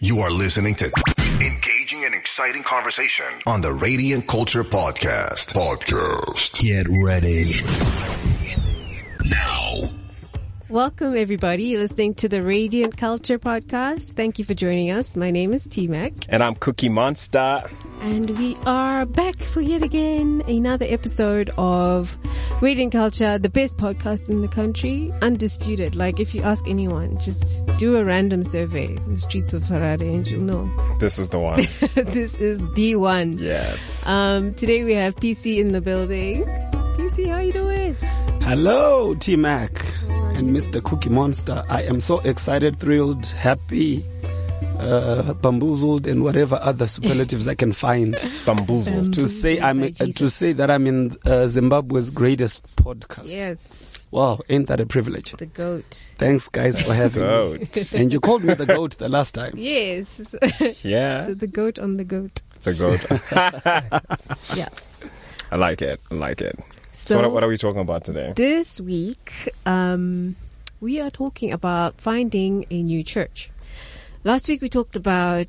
You are listening to engaging and exciting conversation on the Radiant Culture Podcast. Get ready. Now. Welcome, everybody. You're listening to the Radiant Culture Podcast. Thank you for joining us. My name is T-Mac. And I'm Cookie Monster. And we are back for yet again another episode of Radiant Culture, the best podcast in the country, undisputed. Like, if you ask anyone, just do a random survey in the streets of Harare and you'll know. This is the one. This is the one. Yes. Today we have PC in the building. PC, how you doing? Hello, T-Mac and Mr. Cookie Monster. I am so excited, thrilled, happy, bamboozled, and whatever other superlatives I can find. Bamboozled. To say that I'm in Zimbabwe's greatest podcast. Yes. Wow, ain't that a privilege? The GOAT. Thanks, guys, for having me. And you called me the GOAT the last time. Yes. Yeah. So the GOAT on the GOAT. The GOAT. Yes. I like it. So what are we talking about today? This week, we are talking about finding a new church. Last week we talked about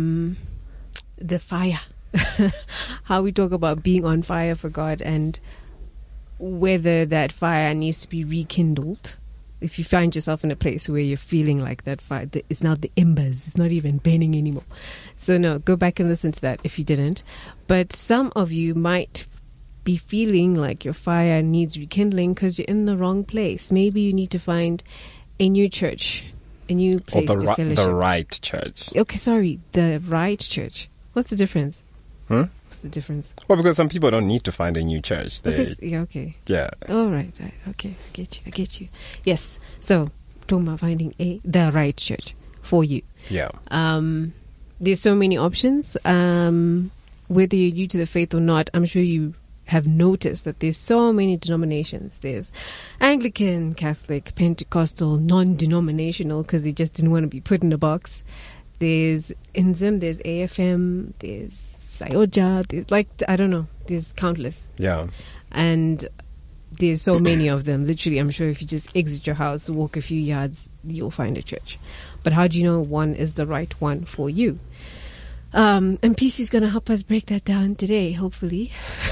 the fire, how we talk about being on fire for God and whether that fire needs to be rekindled. If you find yourself in a place where you're feeling like that fire, it's not the embers, it's not even burning anymore. So no, go back and listen to that if you didn't. But some of you might be feeling like your fire needs rekindling because you're in the wrong place. Maybe you need to find a new church, a new place to fellowship. The right church. Okay, sorry, the right church. What's the difference? What's the difference? Well, because some people don't need to find a new church. Okay. Yeah. All right. Okay, I get you. Yes. So, talking about finding the right church for you. Yeah. There's so many options. Whether you're new to the faith or not, I'm sure you have noticed that there's so many denominations. There's Anglican, Catholic, Pentecostal, non-denominational, because they just didn't want to be put in a box. There's INZIM, there's AFM, there's Sayoja, there's there's countless. Yeah. And there's so many of them. Literally, I'm sure if you just exit your house, walk a few yards, you'll find a church. But how do you know one is the right one for you? And PC is going to help us break that down today, hopefully.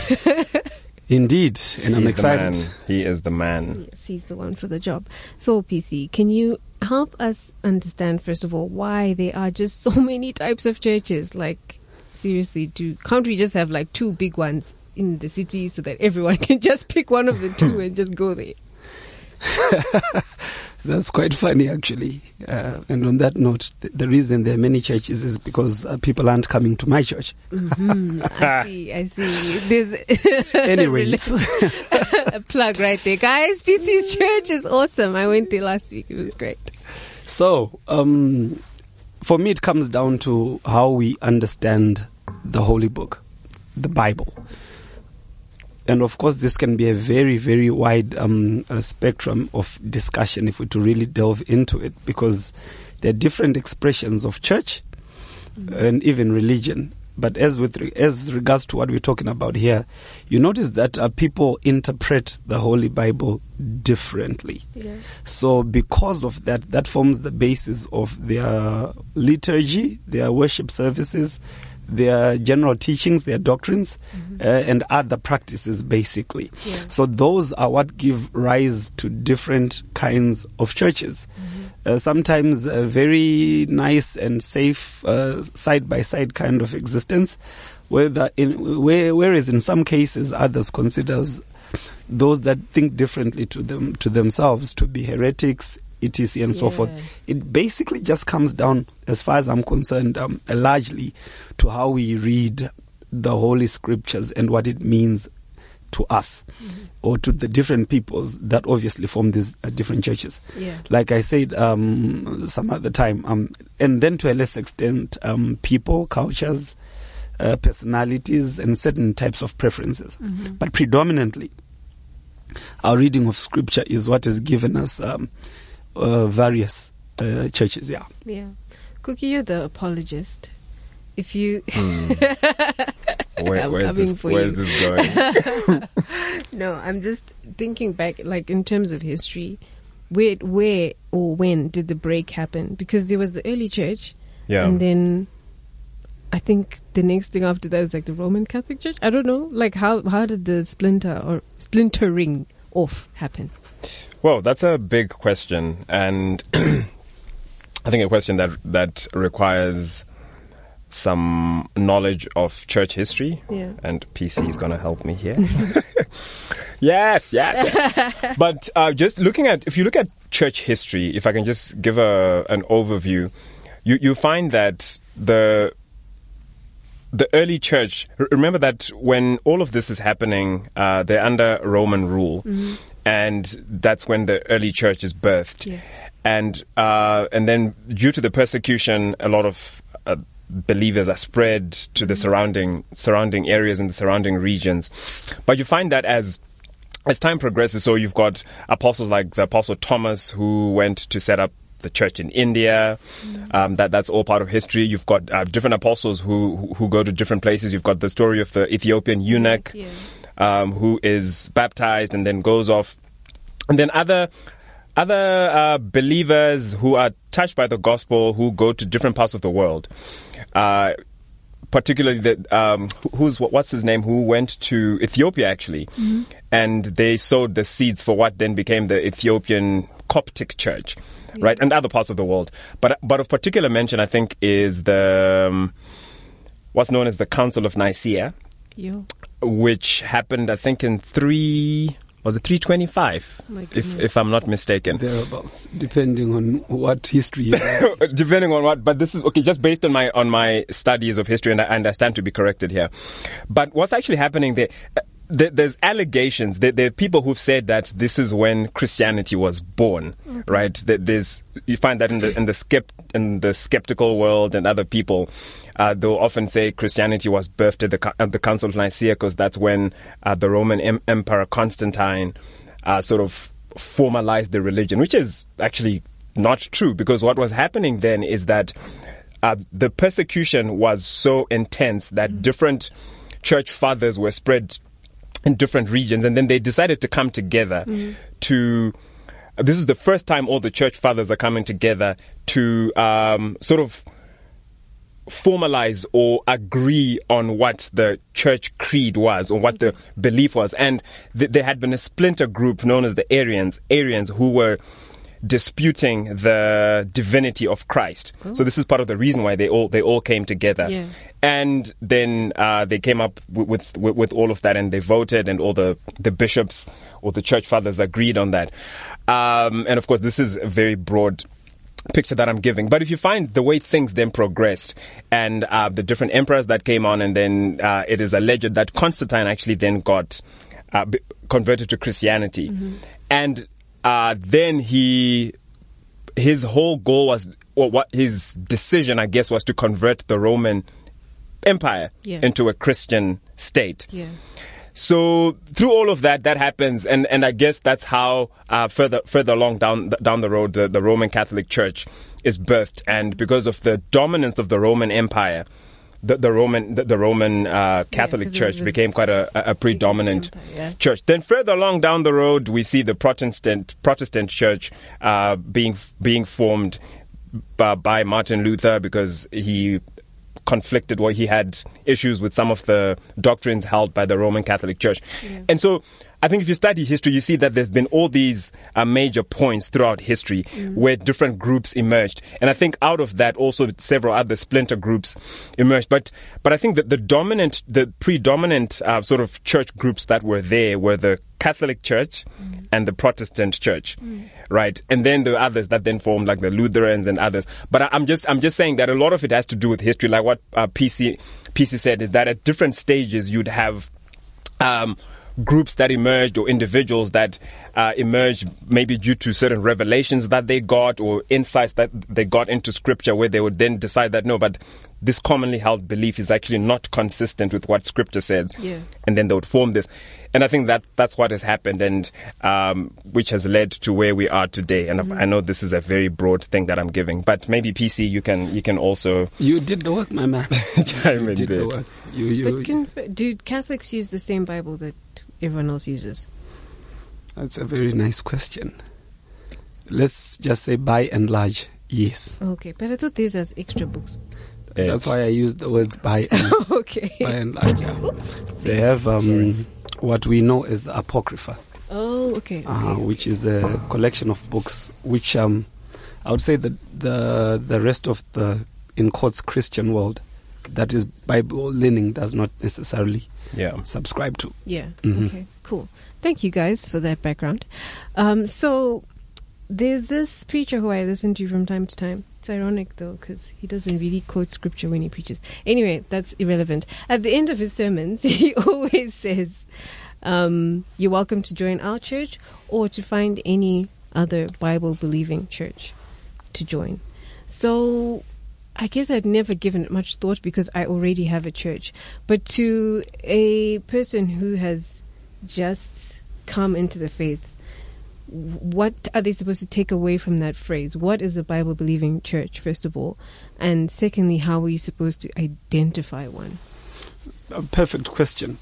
Indeed, and I'm excited. He is the man. Yes, he's the one for the job. So, PC, can you help us understand, first of all, why there are just so many types of churches? Like, seriously, can't we just have like two big ones in the city so that everyone can just pick one of the two and just go there? That's quite funny, actually. And on that note, the reason there are many churches is because people aren't coming to my church. Mm-hmm. I see. There's Anyways. a plug right there. Guys, PC's church is awesome. I went there last week. It was great. So, for me, it comes down to how we understand the Holy Book, the Bible. And of course, this can be a very, very wide spectrum of discussion if we to really delve into it, because there are different expressions of church and even religion. But as regards to what we're talking about here, you notice that people interpret the Holy Bible differently. Yeah. So because of that forms the basis of their liturgy, their worship services, their general teachings, their doctrines, and other practices, basically. Yeah. So those are what give rise to different kinds of churches. Sometimes a very nice and safe side-by-side kind of existence, whereas in some cases others considers those that think differently to themselves to be heretics, etc. and so forth. It basically just comes down, as far as I'm concerned, largely to how we read the Holy Scriptures and what it means to us or to the different peoples that obviously form these different churches. Yeah. Like I said some other time, and then to a less extent, people, cultures, personalities, and certain types of preferences. But predominantly, our reading of Scripture is what has given us various churches. Yeah. Cookie, you're the apologist. If you where's this going? No, I'm just thinking back, like in terms of history, where or when did the break happen? Because there was the early church, Yeah. And then I think the next thing after that is like the Roman Catholic Church. I don't know. Like how did the splintering off happen? Well, that's a big question, and I think a question that requires some knowledge of church history. Yeah. And PC is going to help me here. Yes. But just if you look at church history, if I can just give an overview, you find that the early church, remember that when all of this is happening, they're under Roman rule, and that's when the early church is birthed. Yeah. And then due to the persecution, a lot of believers are spread to the surrounding areas and the surrounding regions. But you find that as time progresses, so you've got apostles like the Apostle Thomas, who went to set up the church in India. That's all part of history. You've got different apostles who go to different places. You've got the story of the Ethiopian eunuch, who is baptized and then goes off. And then other believers who are touched by the gospel, who go to different parts of the world. Particularly what's his name, who went to Ethiopia actually, and they sowed the seeds for what then became the Ethiopian Coptic Church, right, and other parts of the world. But of particular mention, I think, is the what's known as the Council of Nicaea, which happened, I think, in 325, if I'm not mistaken. Thereabouts, depending on what history you have. Depending on what, but this is, okay, just based on my studies of history, and I stand to be corrected here. But what's actually happening there, there's allegations, there are people who've said that this is when Christianity was born, right? You find that in the skeptical world, and other people, they'll often say Christianity was birthed at the Council of Nicaea, because that's when the Roman Emperor Constantine sort of formalized the religion, which is actually not true, because what was happening then is that the persecution was so intense that different church fathers were spread in different regions, and then they decided to come together this is the first time all the church fathers are coming together to sort of formalize or agree on what the church creed was, or what the belief was. And there had been a splinter group known as the Arians who were disputing the divinity of Christ. So this is part of the reason why they all came together. Yeah. And then they came up with all of that, and they voted, and all the bishops or the church fathers agreed on that. And of course, this is a very broad picture that I'm giving. But if you find the way things then progressed, and the different emperors that came on, and then it is alleged that Constantine actually then got converted to Christianity. And then his whole goal was, or what his decision, I guess, was to convert the Roman Empire into a Christian state. Yeah. So through all of that happens, and I guess that's how further along down the road, the Roman Catholic Church is birthed. And because of the dominance of the Roman Empire, the Roman Catholic Church became quite a predominant church. Then further along down the road, we see the Protestant Church being formed by Martin Luther, because he conflicted, or he had issues with some of the doctrines held by the Roman Catholic Church. And so I think if you study history, you see that there's been all these major points throughout history where different groups emerged. And I think out of that also several other splinter groups emerged. But I think that the predominant sort of church groups that were there were the Catholic Church and the Protestant Church, right? And then there were others that then formed, like the Lutherans and others. But I'm just saying that a lot of it has to do with history. Like what PC said, is that at different stages you'd have groups that emerged, or individuals that emerged maybe due to certain revelations that they got, or insights that they got into scripture, where they would then decide that no, but this commonly held belief is actually not consistent with what scripture says. And then they would form this. And I think that's what has happened, and which has led to where we are today. And I know this is a very broad thing that I'm giving, but maybe PC, you can also... You did the work, my man. You did the work. But do Catholics use the same Bible that everyone else uses? That's a very nice question. Let's just say, by and large, Yes. Okay, but I thought these as extra books. That's why I use the words by and, Okay. by and large. Yeah. They have what we know as the Apocrypha. Oh, okay. Which is a collection of books which I would say that the rest of the, in quotes, Christian world, that is Bible leaning, does not necessarily subscribe to. Yeah. Okay, cool. Thank you guys for that background. So there's this preacher who I listen to from time to time. It's ironic though, because he doesn't really quote scripture when he preaches. Anyway, that's irrelevant. At the end of his sermons, he always says, you're welcome to join our church or to find any other Bible-believing church to join. So I guess I'd never given it much thought because I already have a church. But to a person who has just come into the faith, what are they supposed to take away from that phrase? What is a Bible-believing church, first of all? And secondly, how are you supposed to identify one? A perfect question.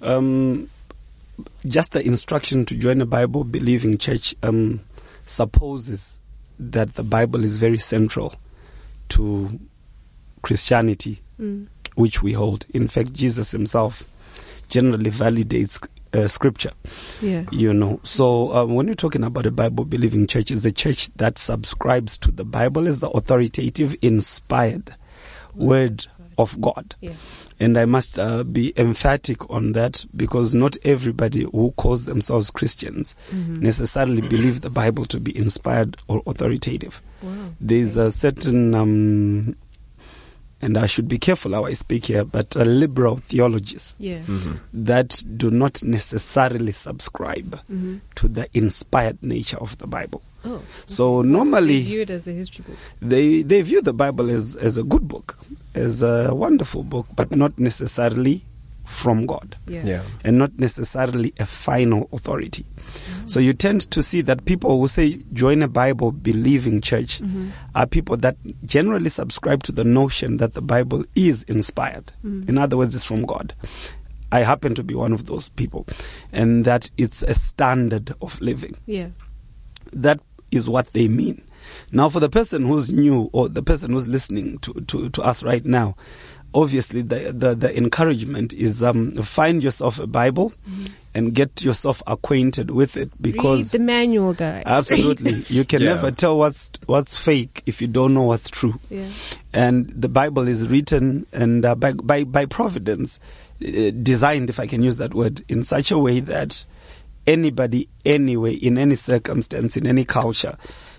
Just the instruction to join a Bible-believing church supposes that the Bible is very central to Christianity, which we hold. In fact, Jesus himself generally validates scripture. Yeah. So when you're talking about a Bible-believing church, it's a church that subscribes to the Bible as the authoritative, inspired word of God. Yeah. And I must be emphatic on that, because not everybody who calls themselves Christians necessarily believe the Bible to be inspired or authoritative. Wow. There's a certain, and I should be careful how I speak here, but liberal theologies that do not necessarily subscribe to the inspired nature of the Bible. Oh, so normally they view it as a history book. They view the Bible as a good book, as a wonderful book, but not necessarily from God, and not necessarily a final authority. So you tend to see that people who say join a Bible-believing church are people that generally subscribe to the notion that the Bible is inspired. In other words, it's from God. I happen to be one of those people, and that it's a standard of living. Yeah. That is what they mean. Now, for the person who's new, or the person who's listening to us right now, obviously the encouragement is find yourself a Bible and get yourself acquainted with it, because read the manual, guys. Absolutely. You can never tell what's fake if you don't know what's true. Yeah. And the Bible is written and by providence, designed, if I can use that word, in such a way that anybody, anyway, in any circumstance, in any culture,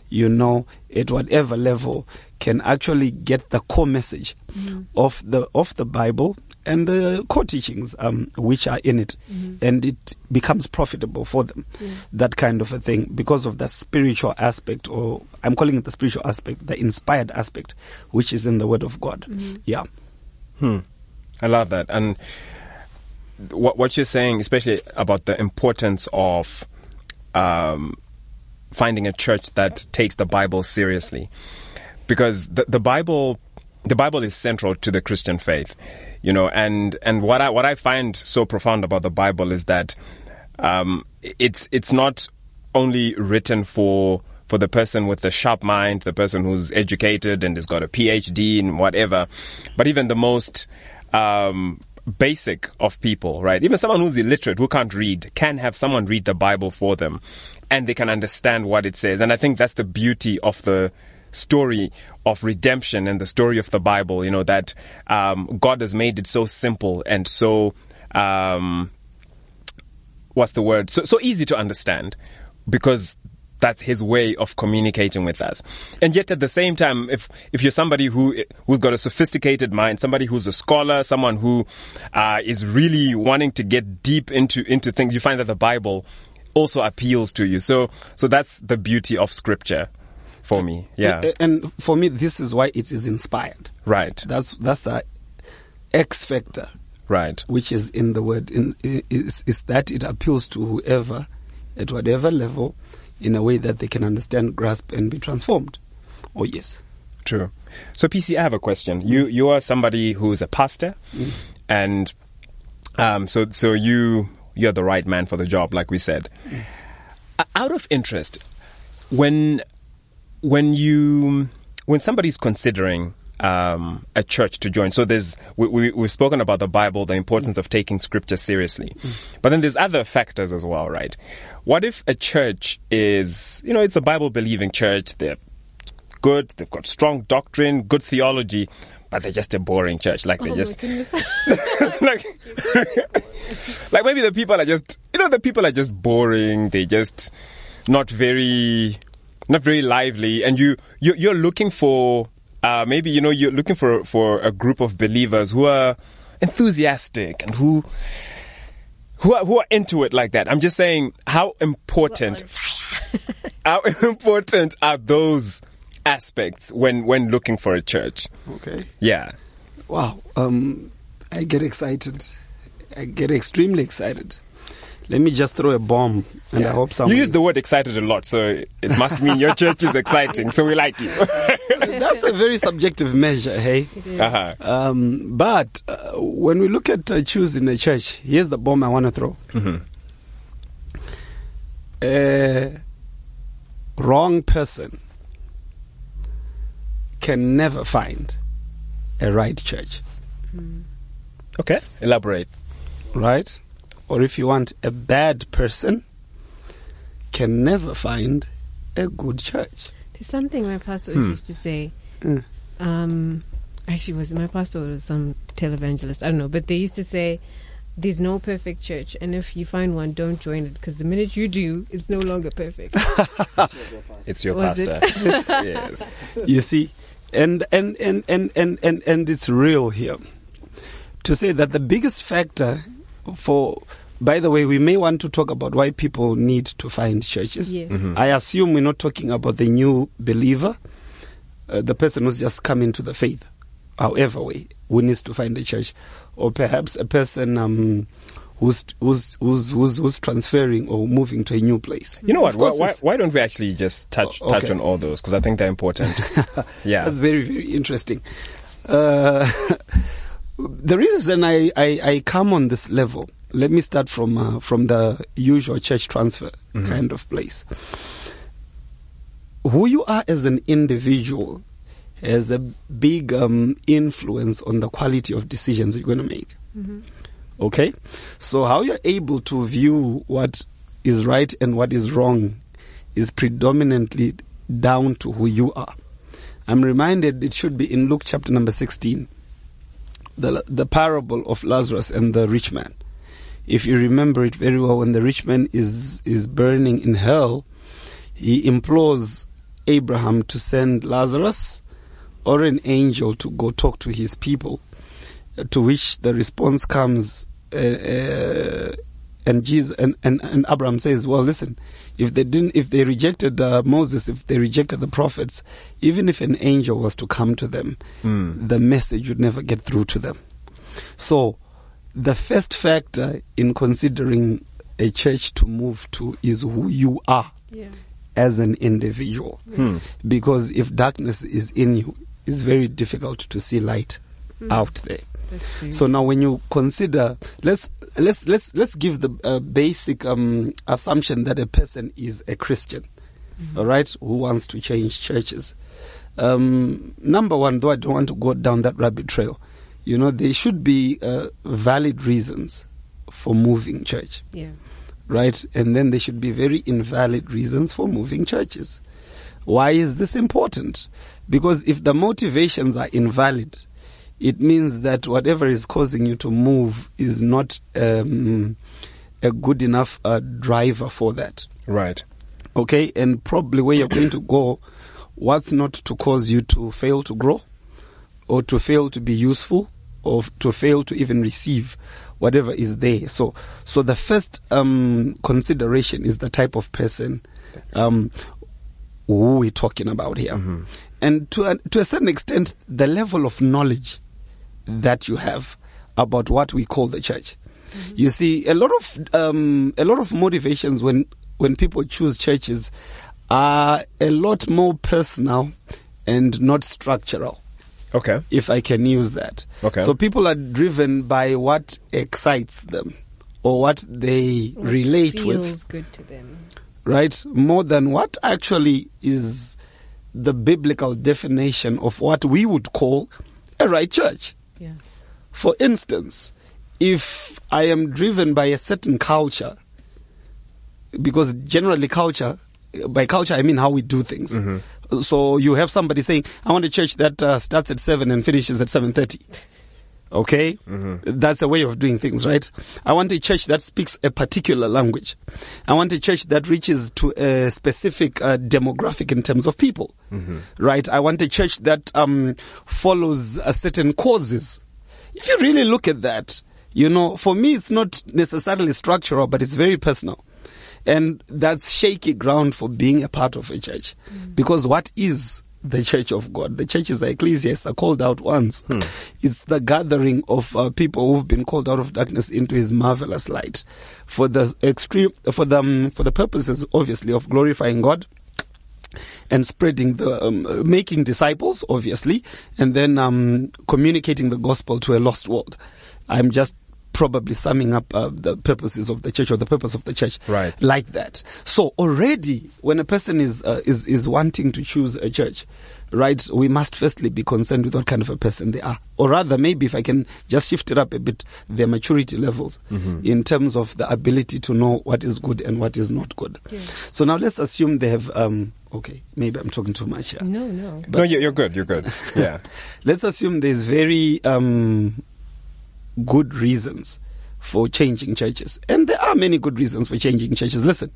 at whatever level, can actually get the core message of the Bible and the core teachings which are in it, and it becomes profitable for them. That kind of a thing, because of the spiritual aspect, or I'm calling it the spiritual aspect, the inspired aspect, which is in the Word of God. Yeah. I love that. And what you're saying, especially about the importance of finding a church that takes the Bible seriously, because the Bible is central to the Christian faith, and what I find so profound about the Bible is that it's not only written for the person with a sharp mind, the person who's educated and has got a PhD and whatever, but even the most basic of people, right? Even someone who's illiterate, who can't read, can have someone read the Bible for them, and they can understand what it says. And I think that's the beauty of the story of redemption and the story of the Bible, that God has made it so simple and so so easy to understand, because that's his way of communicating with us. And yet at the same time, if you're somebody who's got a sophisticated mind, somebody who's a scholar, someone who is really wanting to get deep into things, you find that the Bible also appeals to you. So that's the beauty of scripture for me. Yeah. And for me, this is why it is inspired. Right. That's the X factor. Right. Which is in the word, is that it appeals to whoever, at whatever level, in a way that they can understand, grasp, and be transformed. Oh, yes. True. So, PC, I have a question. You are somebody who's a pastor, and so you're the right man for the job, like we said. Out of interest, when you when somebody's considering a church to join, so we've spoken about the Bible, the importance of taking scripture seriously, but then there's other factors as well, right? What if a church is, it's a Bible believing church, they're good, they've got strong doctrine, good theology, but they're just a boring church, like they just like maybe the people are just boring, they just not very lively, and you're looking for maybe you're looking for a group of believers who are enthusiastic and who are into it like that. I'm just saying, how important are those aspects when looking for a church? Okay. Yeah. Wow. I get excited. I get extremely excited. Let me just throw a bomb, and I hope someone... You use the word excited a lot, so it must mean your church is exciting, so we like you. That's a very subjective measure, hey? Uh-huh. But when we look at choosing a church, here's the bomb I want to throw. A wrong person can never find a right church. Okay, elaborate. Right? Or if you want, a bad person can never find a good church. There's something my pastor always used to say. Actually, was it my pastor or some televangelist? I don't know. But they used to say, there's no perfect church. And if you find one, don't join it. Because the minute you do, it's no longer perfect. It's your Was pastor. Yes. You see? And it's real here. To say that the biggest factor by the way, we may want to talk about why people need to find churches. Yeah. I assume we're not talking about the new believer, the person who's just come into the faith, however way, who needs to find a church, or perhaps a person who's transferring or moving to a new place. You know what? Why don't we actually just touch on all those? Because I think they're important. Yeah, that's very, very interesting. The reason I come on this level, let me start from the usual church transfer kind of place. Who you are as an individual has a big influence on the quality of decisions you're going to make. Okay? So how you're able to view what is right and what is wrong is predominantly down to who you are. I'm reminded it should be in Luke chapter number 16. The parable of Lazarus and the rich man. If you remember it very well, when the rich man is burning in hell, he implores Abraham to send Lazarus or an angel to go talk to his people, to which the response comes, and Abraham says, well, listen, if they rejected Moses, if they rejected the prophets, even if an angel was to come to them, the message would never get through to them. So the first factor in considering a church to move to is who you are as an individual. Because if darkness is in you, it's very difficult to see light out there. So now when you consider, let's give the basic assumption that a person is a Christian, all right, who wants to change churches. Number one, though I don't want to go down that rabbit trail, there should be valid reasons for moving church. Yeah. Right? And then there should be very invalid reasons for moving churches. Why is this important? Because if the motivations are invalid, it means that whatever is causing you to move is not a good enough driver for that. Right. Okay? And probably where you're going to go, what's not to cause you to fail to grow, or to fail to be useful, or to fail to even receive whatever is there. So the first consideration is the type of person who we're talking about here. And to a certain extent, the level of knowledge that you have about what we call the church. You see, a lot of motivations when people choose churches are a lot more personal and not structural. Okay. If I can use that. Okay. So people are driven by what excites them or what they relate with. Feels good to them. Right? More than what actually is the biblical definition of what we would call a right church. Yeah. For instance, if I am driven by a certain culture, because generally by culture I mean how we do things. Mm-hmm. So you have somebody saying, I want a church that starts at 7 and finishes at 7:30. Okay? Mm-hmm. That's a way of doing things, right? I want a church that speaks a particular language. I want a church that reaches to a specific demographic in terms of people. Mm-hmm. Right? I want a church that follows certain causes. If you really look at that, for me it's not necessarily structural, but it's very personal. And that's shaky ground for being a part of a church. Because what is the church of God? The church is the ecclesia, it's the called out ones. It's the gathering of people who've been called out of darkness into his marvelous light for the purposes, obviously, of glorifying God and spreading making disciples, obviously, and then communicating the gospel to a lost world. I'm just probably summing up the purposes of the church, or the purpose of the church, right, like that. So already, when a person is wanting to choose a church, right, we must firstly be concerned with what kind of a person they are, or rather, maybe if I can just shift it up a bit, their maturity levels in terms of the ability to know what is good and what is not good. Yeah. So now let's assume they have. Okay, maybe I'm talking too much here. No. No, you're good. You're good. Yeah. Let's assume there's very good reasons for changing churches. And there are many good reasons for changing churches. Listen,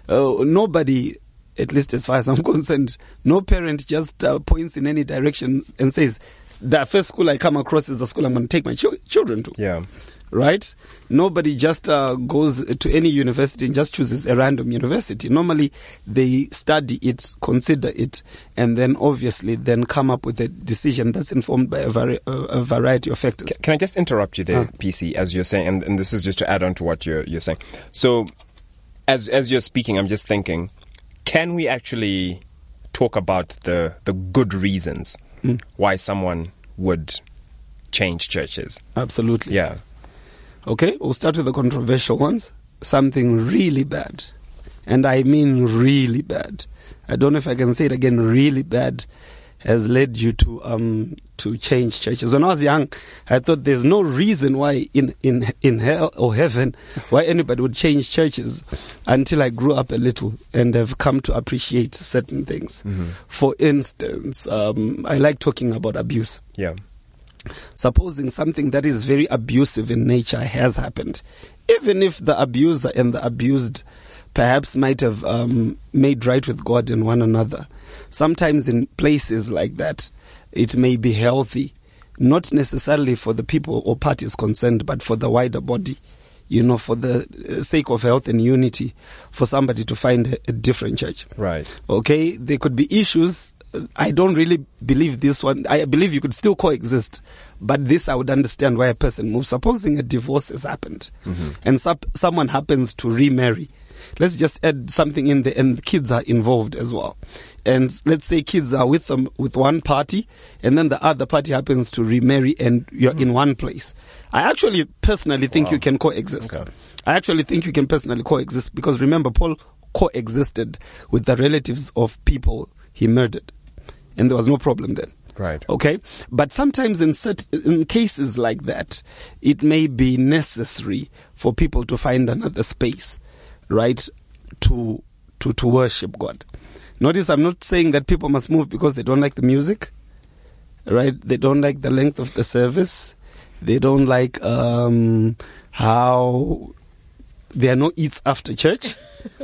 nobody, at least as far as I'm concerned, no parent just points in any direction and says, the first school I come across is the school I'm going to take my children to. Yeah. Right? Nobody just goes to any university and just chooses a random university. Normally, they study it, consider it, and then obviously then come up with a decision that's informed by a variety of factors. Can I just interrupt you there, PC, as you're saying, and this is just to add on to what you're saying. So, as you're speaking, I'm just thinking, can we actually talk about the good reasons why someone would change churches? Absolutely. Yeah. Okay, we'll start with the controversial ones. Something really bad. And I mean really bad. I don't know if I can say it again, really bad has led you to change churches. When I was young, I thought there's no reason why in hell or heaven why anybody would change churches, until I grew up a little and have come to appreciate certain things. Mm-hmm. For instance, I like talking about abuse. Yeah. Supposing something that is very abusive in nature has happened, even if the abuser and the abused perhaps might have made right with God and one another, sometimes in places like that, it may be healthy, not necessarily for the people or parties concerned, but for the wider body, for the sake of health and unity, for somebody to find a different church. Right. Okay, there could be issues. I don't really believe this one. I believe you could still coexist, but this I would understand why a person moves. Supposing a divorce has happened, and someone happens to remarry. Let's just add something in there, and the kids are involved as well. And let's say kids are with one party, and then the other party happens to remarry, and you're in one place. I actually personally think you can coexist. Okay. I actually think you can personally coexist, because remember, Paul coexisted with the relatives of people he murdered. And there was no problem then. Right. Okay? But sometimes in cases like that, it may be necessary for people to find another space, right, to worship God. Notice I'm not saying that people must move because they don't like the music, right? They don't like the length of the service. They don't like how there are no eats after church.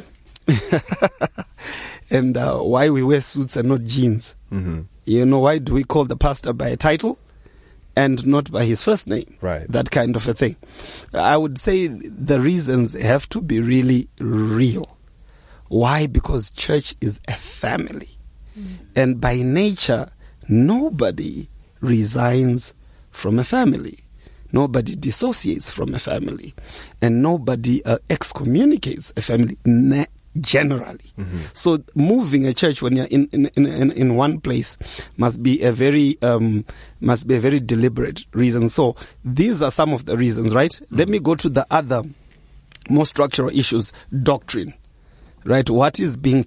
And why we wear suits and not jeans. Mm-hmm. Why do we call the pastor by a title and not by his first name? Right. That kind of a thing. I would say the reasons have to be really real. Why? Because church is a family. And by nature, nobody resigns from a family. Nobody dissociates from a family. And nobody excommunicates a family. Generally. Mm-hmm. So moving a church when you're in one place must be a very deliberate reason. So these are some of the reasons, right? Mm-hmm. Let me go to the other more structural issues. Doctrine, right? What is being taught?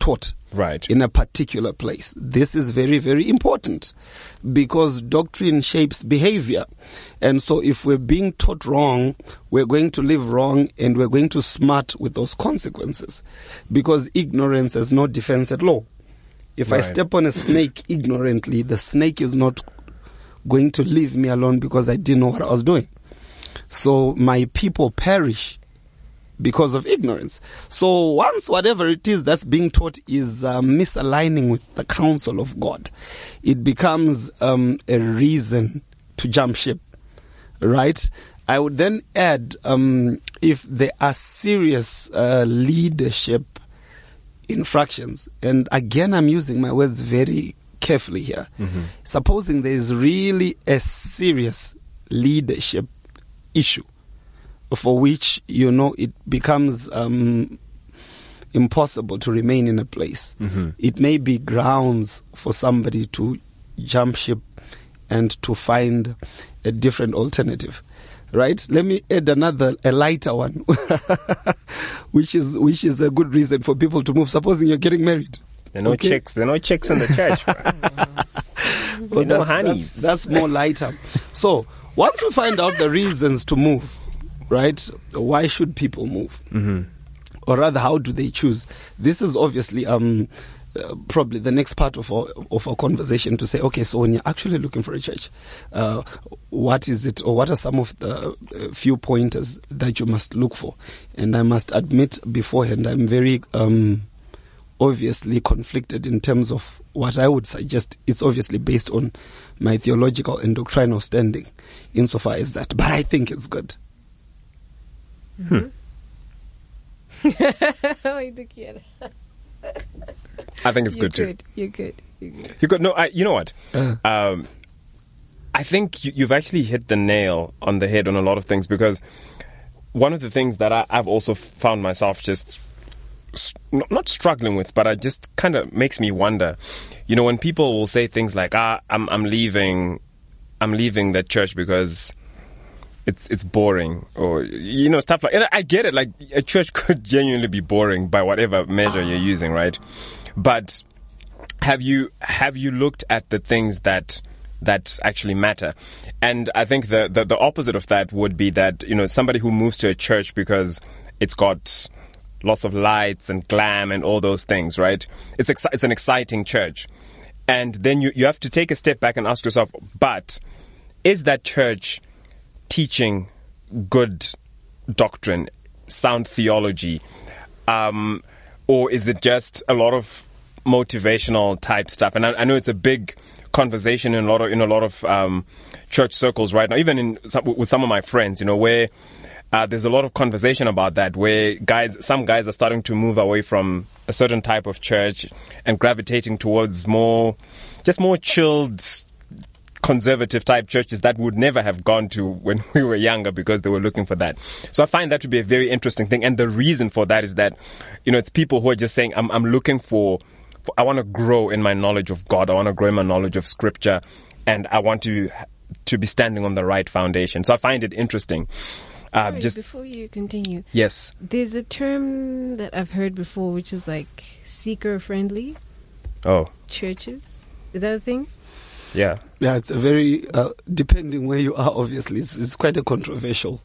Right. in a particular place. This is very, very important because doctrine shapes behavior. And so if we're being taught wrong, we're going to live wrong and we're going to smart with those consequences because ignorance has no defense at law. If I step on a snake ignorantly, the snake is not going to leave me alone because I didn't know what I was doing. So my people perish because of ignorance. So once whatever it is that's being taught is misaligning with the counsel of God, it becomes a reason to jump ship, right? I would then add, if there are serious leadership infractions, and again I'm using my words very carefully here, supposing there is really a serious leadership issue for which, it becomes impossible to remain in a place. It may be grounds for somebody to jump ship and to find a different alternative. Right? Let me add a lighter one, which is a good reason for people to move. Supposing you're getting married. There are no chicks. There are no chicks in the church. Well, no honeys. That's more lighter. So once we find out the reasons to move, right? Why should people move? Or rather, how do they choose? This is obviously probably the next part of our conversation to say, okay, so when you're actually looking for a church, what is it, or what are some of the few pointers that you must look for? And I must admit beforehand, I'm very obviously conflicted in terms of what I would suggest. It's obviously based on my theological and doctrinal standing insofar as that, but I think it's good. I think it's good too. You're good. You good. No, you know what? I think you've actually hit the nail on the head on a lot of things, because one of the things that I've also found myself just not struggling with, but it just kind of makes me wonder. When people will say things like, I'm leaving the church because it's boring, or stuff like. And I get it. Like, a church could genuinely be boring by whatever measure you're using, right? But have you looked at the things that actually matter? And I think the opposite of that would be that somebody who moves to a church because it's got lots of lights and glam and all those things, right? It's an exciting church, and then you have to take a step back and ask yourself, but is that church teaching good doctrine, sound theology, or is it just a lot of motivational type stuff? And I know it's a big conversation in a lot of church circles right now, even with some of my friends, where there's a lot of conversation about that, where some guys are starting to move away from a certain type of church and gravitating towards more chilled, conservative type churches that would never have gone to when we were younger, because they were looking for that. So I find that to be a very interesting thing. And the reason for that is that, it's people who are just saying, I'm looking for I want to grow in my knowledge of God. I want to grow in my knowledge of Scripture, and I want to be standing on the right foundation. So I find it interesting. Sorry, before you continue. Yes. There's a term that I've heard before, which is like seeker-friendly churches. Is that a thing? Yeah. Yeah, it's a very, depending where you are, obviously, it's quite a controversial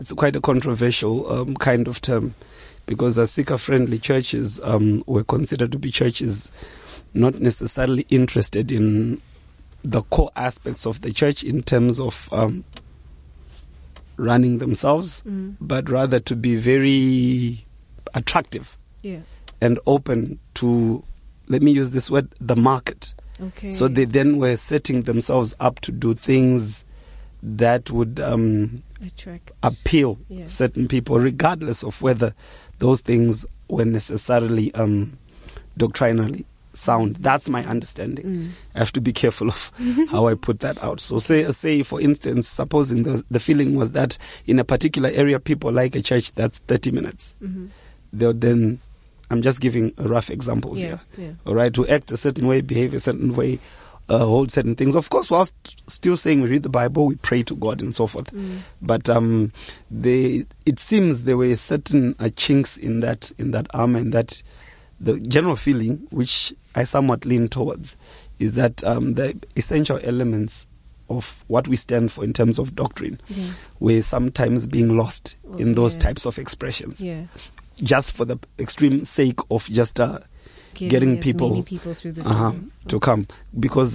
kind of term, because seeker-friendly churches were considered to be churches not necessarily interested in the core aspects of the church in terms of running themselves, but rather to be very attractive and open to, let me use this word, the market. Okay. So they then were setting themselves up to do things that would appeal certain people, regardless of whether those things were necessarily doctrinally sound. That's my understanding. I have to be careful of how I put that out. So say for instance, supposing the feeling was that in a particular area people like a church that's 30 minutes. They'll then, I'm just giving rough examples here. Yeah. All right, to act a certain way, behave a certain way, hold certain things. Of course, whilst still saying we read the Bible, we pray to God and so forth. But it seems there were certain chinks in that armor, in that the general feeling, which I somewhat lean towards, is that the essential elements of what we stand for in terms of doctrine were sometimes being lost in those types of expressions. Yeah. Just for the extreme sake of just getting people through the to come. Because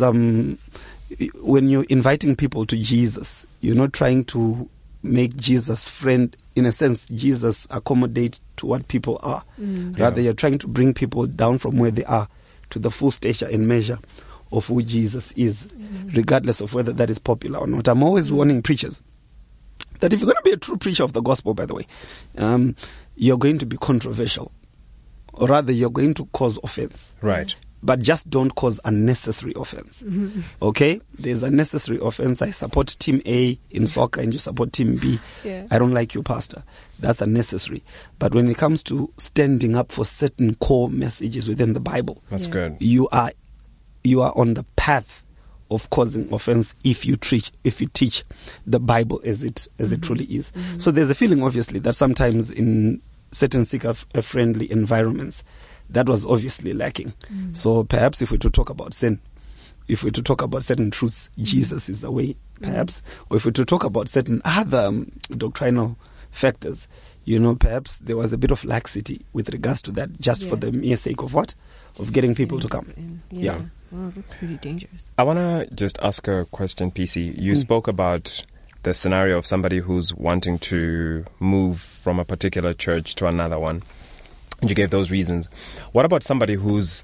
when you're inviting people to Jesus, you're not trying to make Jesus friend. In a sense, Jesus accommodate to what people are. Rather, you're trying to bring people down from where they are to the full stature and measure of who Jesus is, regardless of whether that is popular or not. I'm always warning preachers that if you're going to be a true preacher of the gospel, by the way, you're going to be controversial. Or rather, you're going to cause offense. Right. But just don't cause unnecessary offense. Okay? There's unnecessary offense. I support Team A in soccer and you support Team B. Yeah. I don't like you, Pastor. That's unnecessary. But when it comes to standing up for certain core messages within the Bible, That's good. you are on the path of causing offense if you teach the Bible as it truly is. So there's a feeling, obviously, that sometimes in certain seeker-friendly environments, that was obviously lacking. So perhaps if we to talk about sin, if we to talk about certain truths, Jesus is the way, perhaps. Or if we to talk about certain other doctrinal factors, perhaps there was a bit of laxity with regards to that, just for the mere sake of what? Of getting people to come. Yeah. Wow, that's pretty dangerous. I want to just ask a question, PC. You spoke about the scenario of somebody who's wanting to move from a particular church to another one. And you gave those reasons. What about somebody who's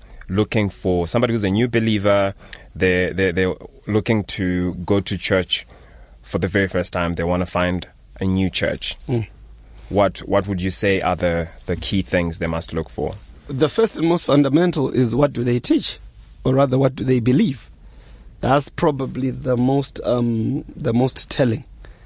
a new believer? They're looking to go to church for the very first time. They want to find a new church. What would you say are the key things they must look for? The first and most fundamental is, what do they teach? Or rather, what do they believe? That's probably the most telling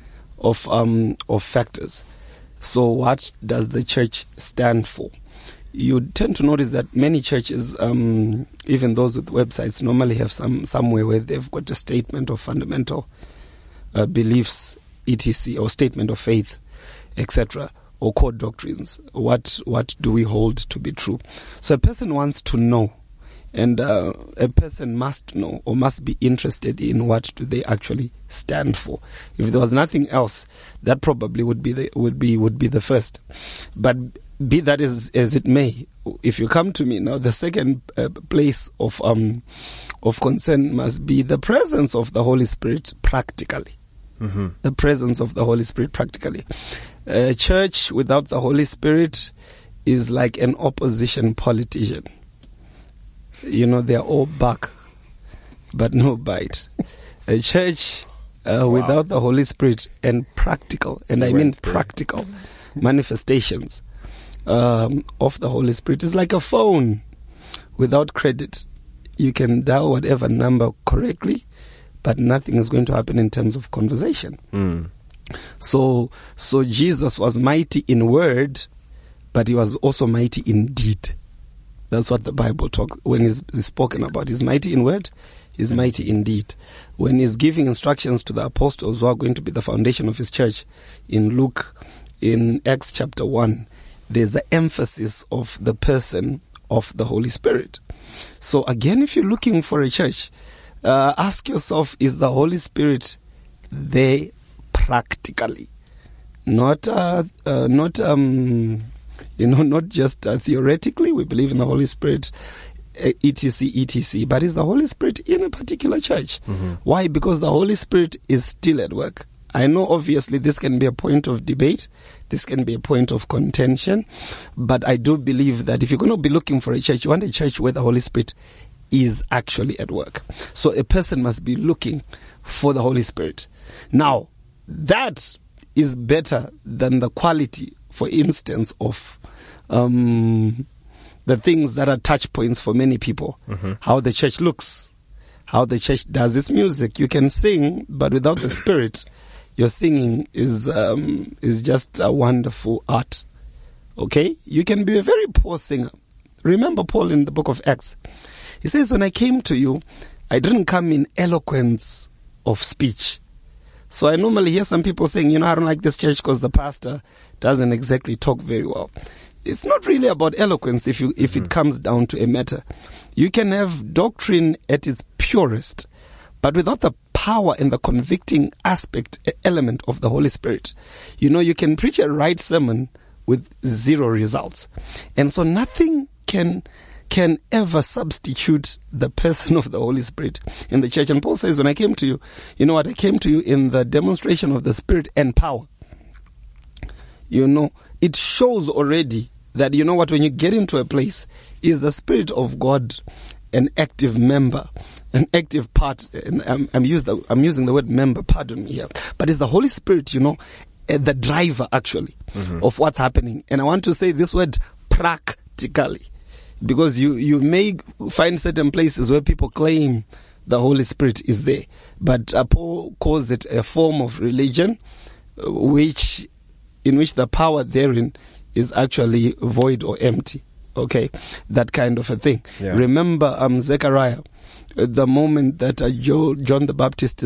of factors. So what does the church stand for? You tend to notice that many churches, even those with websites, normally have somewhere where they've got a statement of fundamental beliefs, etc., or statement of faith, etc., or core doctrines. What do we hold to be true? So a person wants to know, and a person must know or must be interested in what do they actually stand for. If there was nothing else, that probably would be the first. But be that as it may, if you come to me now, the second place of concern must be the presence of the Holy Spirit practically. The presence of the Holy Spirit practically. A church without the Holy Spirit is like an opposition politician. They're all back, but no bite. A church without the Holy Spirit and practical, and I mean practical manifestations of the Holy Spirit is like a phone without credit. You can dial whatever number correctly, but nothing is going to happen in terms of conversation. So Jesus was mighty in word, but he was also mighty in deed. That's what the Bible talks when he's spoken about. He's mighty in word, he's mighty in deed. When he's giving instructions to the apostles who are going to be the foundation of his church, in Acts chapter 1, there's an emphasis of the person of the Holy Spirit. So again, if you're looking for a church, ask yourself, is the Holy Spirit there practically? Not just theoretically. We believe in the Holy Spirit, etc., but is the Holy Spirit in a particular church? Why? Because the Holy Spirit is still at work. I know obviously this can be a point of debate, this can be a point of contention, but I do believe that if you're going to be looking for a church, you want a church where the Holy Spirit is actually at work. So a person must be looking for the Holy Spirit. Now, that is better than the quality, for instance, of the things that are touch points for many people. How the church looks, how the church does its music. You can sing, but without the Spirit, your singing is just a wonderful art. Okay? You can be a very poor singer. Remember Paul in the book of Acts. He says, when I came to you, I didn't come in eloquence of speech. So I normally hear some people saying, I don't like this church because the pastor doesn't exactly talk very well. it's not really about eloquence if it comes down to a matter. You can have doctrine at its purest, but without the power and the convicting element of the Holy Spirit, you can preach a right sermon with zero results. And so nothing can ever substitute the person of the Holy Spirit in the church. And Paul says, when I came to you, I came to you in the demonstration of the Spirit and power. It shows already that, when you get into a place, is the Spirit of God an active member, an active part, and I'm using the word member, pardon me here, but it's the Holy Spirit, the driver actually of what's happening. And I want to say this word practically, because you may find certain places where people claim the Holy Spirit is there, but Paul calls it a form of religion, in which the power therein is actually void or empty. Okay, that kind of a thing. Yeah. Remember, Zechariah, the moment that John the Baptist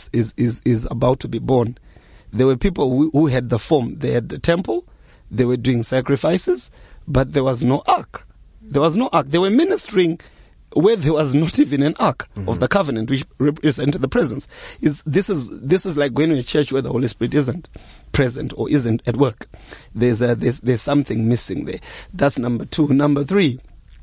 is about to be born, there were people who had the form. They had the temple, they were doing sacrifices, but there was no ark. There was no ark. They were ministering where there was not even an ark of the covenant, which represented the presence. This is like going to a church where the Holy Spirit isn't present or isn't at work. There's something missing there. That's number 2. Number 3,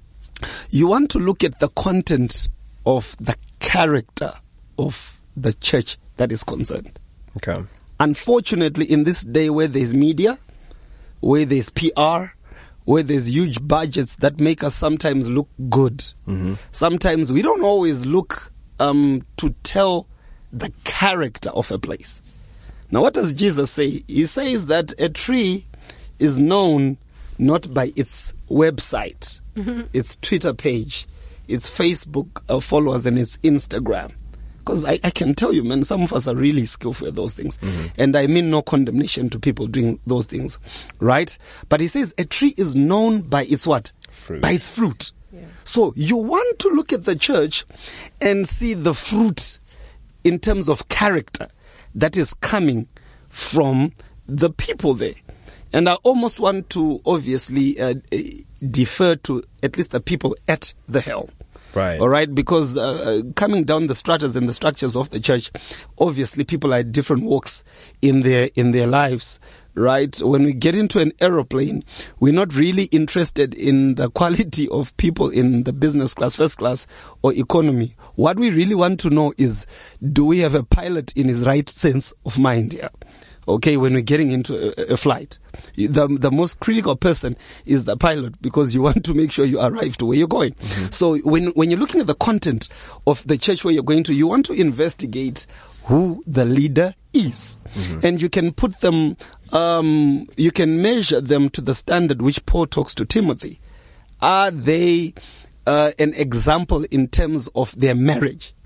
you want to look at the content of the character of the church that is concerned. Okay. Unfortunately, in this day where there's media, where there's PR, where there's huge budgets that make us sometimes look good. Sometimes we don't always look to tell the character of a place. Now, what does Jesus say? He says that a tree is known not by its website, its Twitter page, its Facebook followers, and its Instagram. Because I can tell you, man, some of us are really skillful at those things. And I mean no condemnation to people doing those things, right? But he says a tree is known by its what? Fruit. By its fruit. Yeah. So you want to look at the church and see the fruit in terms of character that is coming from the people there. And I almost want to obviously defer to at least the people at the helm. Right. All right, because coming down the stratas and the structures of the church, obviously people are at different walks in their lives, right? When we get into an aeroplane, we're not really interested in the quality of people in the business class, first class, or economy. What we really want to know is, do we have a pilot in his right sense of mind here? Okay, when we're getting into a flight, the most critical person is the pilot, because you want to make sure you arrive to where you're going. So when you're looking at the content of the church where you're going to, you want to investigate who the leader is. And you can put them, you can measure them to the standard which Paul talks to Timothy. Are they an example in terms of their marriage?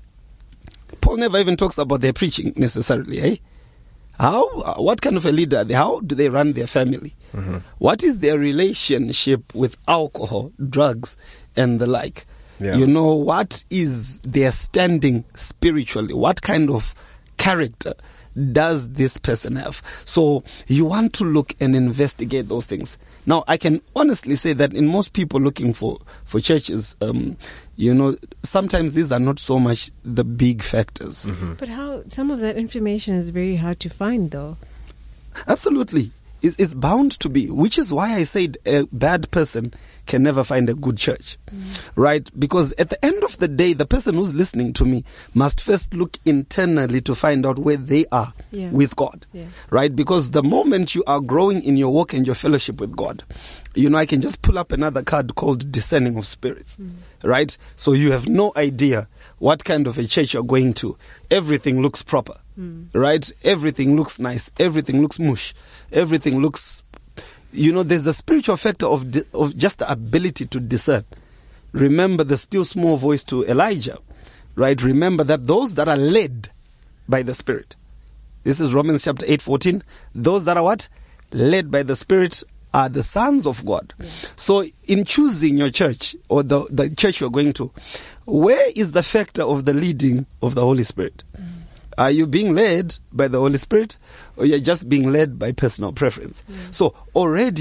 Paul never even talks about their preaching necessarily, eh? What kind of a leader are they? How do they run their family? What is their relationship with alcohol, drugs, and the like? Yeah. What is their standing spiritually? What kind of character does this person have? So you want to look and investigate those things. Now, I can honestly say that in most people looking for churches, sometimes these are not so much the big factors. But how some of that information is very hard to find, though. Absolutely. It's bound to be, which is why I said a bad person can never find a good church, right? Because at the end of the day, the person who's listening to me must first look internally to find out where they are with God, right? Because the moment you are growing in your walk and your fellowship with God, I can just pull up another card called discerning of spirits, right? So you have no idea what kind of a church you're going to. Everything looks proper, right? Everything looks nice. Everything looks mush. Everything looks, there's a spiritual factor of just the ability to discern. Remember the still small voice to Elijah, right? Remember that those that are led by the Spirit. This is Romans chapter 8:14. Those that are what? Led by the Spirit are the sons of God. So in choosing your church or the church you're going to, where is the factor of the leading of the Holy Spirit? Are you being led by the Holy Spirit, or you're just being led by personal preference? So already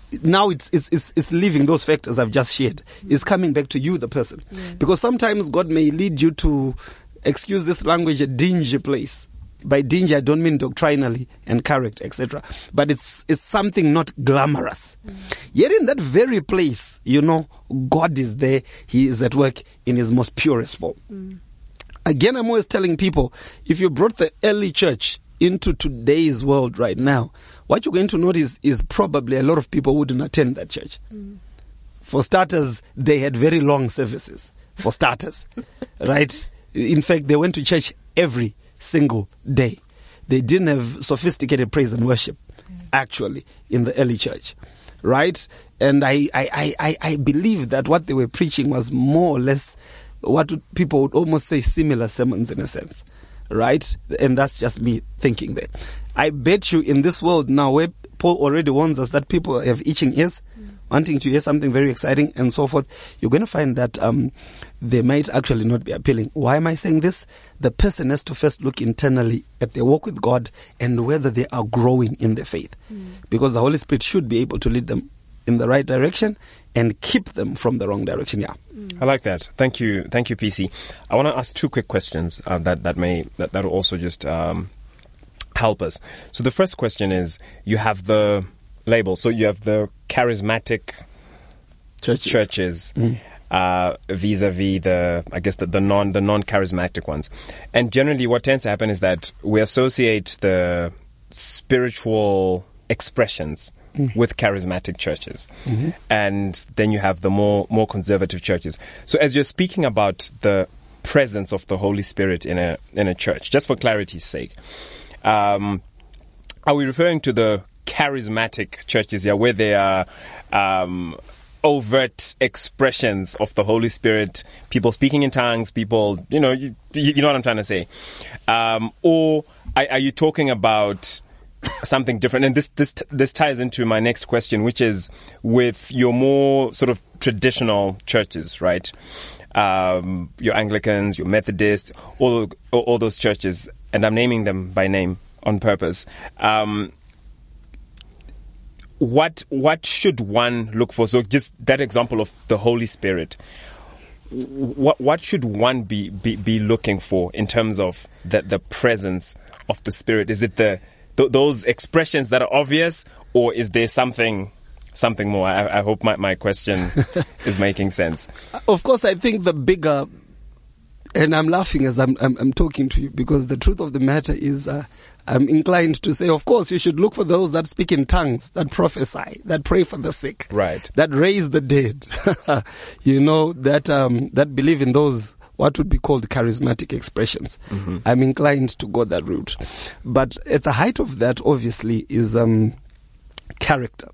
now it's leaving those factors I've just shared. It's coming back to you, the person. Yeah. Because sometimes God may lead you to, excuse this language, a dingy place. By dingy, I don't mean doctrinally and character, etc. But it's something not glamorous. Yet in that very place, God is there. He is at work in his most purest form. Again, I'm always telling people, if you brought the early church into today's world right now, what you're going to notice is probably a lot of people wouldn't attend that church. For starters, they had very long services. For starters, right? In fact, they went to church every single day. They didn't have sophisticated praise and worship, actually, in the early church, right? And I believe that what they were preaching was more or less what people would almost say similar sermons in a sense, right? And that's just me thinking there. I bet you in this world now where Paul already warns us that people have itching ears, wanting to hear something very exciting and so forth, you're going to find that they might actually not be appealing. Why am I saying this? The person has to first look internally at their walk with God and whether they are growing in their faith. Because the Holy Spirit should be able to lead them in the right direction and keep them from the wrong direction. Yeah. I like that. Thank you, PC. I want to ask two quick questions that will also just help us. So the first question is, you have the label. So you have the charismatic churches vis-a-vis the non-charismatic ones. And generally what tends to happen is that we associate the spiritual expressions with charismatic churches. And then you have the more conservative churches. So as you're speaking about the presence of the Holy Spirit in a church, just for clarity's sake, are we referring to the charismatic churches here, where they are overt expressions of the Holy Spirit, people speaking in tongues, people, you know what I'm trying to say, or are you talking about something different? And this ties into my next question, which is with your more sort of traditional churches, right? Your Anglicans, your Methodists, all those churches, and I'm naming them by name on purpose. What should one look for? So just that example of the Holy Spirit, what should one be looking for in terms of the presence of the Spirit? Is it those expressions that are obvious, or is there something more? I hope my question is making sense. Of course, I think the bigger, and I'm laughing as I'm talking to you, because the truth of the matter is, I'm inclined to say, of course, you should look for those that speak in tongues, that prophesy, that pray for the sick, right, that raise the dead, that believe in those what would be called charismatic expressions. I'm inclined to go that route. But at the height of that, obviously, is character,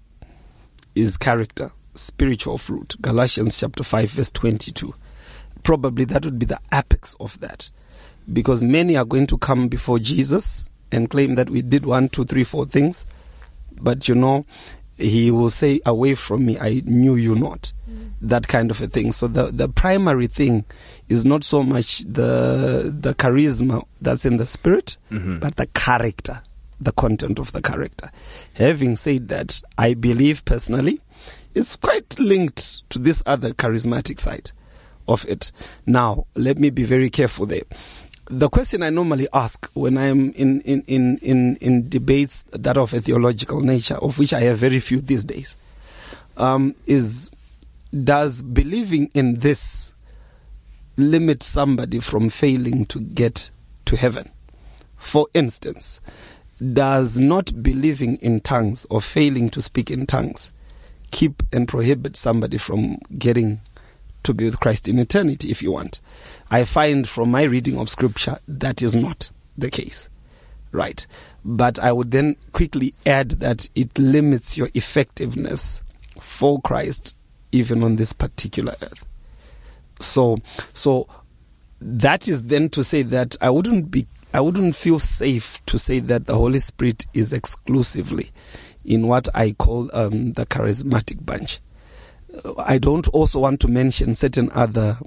spiritual fruit. Galatians chapter 5, verse 22. Probably that would be the apex of that. Because many are going to come before Jesus and claim that we did 1, 2, 3, 4 things. But he will say, away from me, I knew you not. That kind of a thing. So the primary thing is not so much the charisma that's in the spirit, but the character, the content of the character. Having said that, I believe personally, it's quite linked to this other charismatic side of it. Now, let me be very careful there. The question I normally ask when I'm in debates that of a theological nature, of which I have very few these days, is, does believing in this limit somebody from failing to get to heaven? For instance, does not believing in tongues or failing to speak in tongues keep and prohibit somebody from getting to be with Christ in eternity, if you want? I find from my reading of scripture that is not the case, right? But I would then quickly add that it limits your effectiveness for Christ even on this particular earth. So that is then to say that I wouldn't feel safe to say that the Holy Spirit is exclusively in what I call the charismatic bunch. I don't also want to mention certain other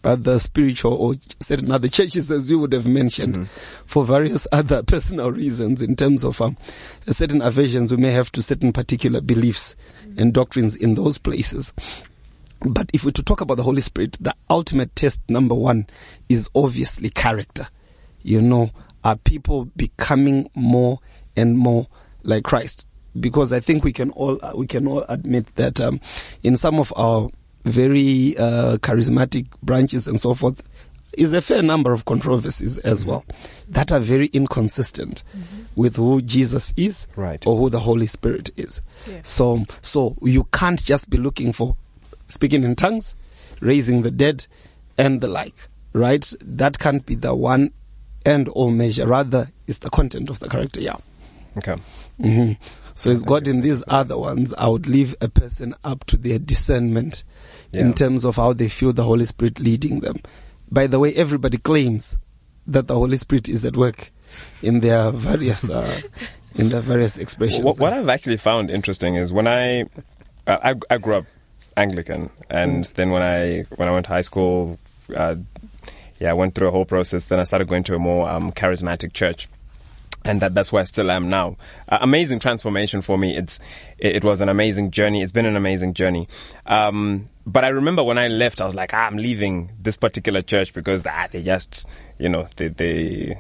other spiritual or certain other churches, as you would have mentioned, for various other personal reasons in terms of certain aversions we may have to certain particular beliefs and doctrines in those places. But if we're to talk about the Holy Spirit, the ultimate test, number one, is obviously character. Are people becoming more and more like Christ? Because I think we can all admit that in some of our very charismatic branches and so forth, is a fair number of controversies as well that are very inconsistent with who Jesus is, right, or who the Holy Spirit is. Yeah. So you can't just be looking for speaking in tongues, raising the dead, and the like, right? That can't be the one and all measure. Rather, it's the content of the character. Yeah. Okay. So is God in these other ones? I would leave a person up to their discernment in terms of how they feel the Holy Spirit leading them. By the way, everybody claims that the Holy Spirit is at work in their various expressions. What I've actually found interesting is when I grew up Anglican, and then when I went to high school, I went through a whole process. Then I started going to a more charismatic church. And that's where I still am now. Amazing transformation for me. It was an amazing journey. It's been an amazing journey. But I remember when I left, I was like, I'm leaving this particular church because they just, they're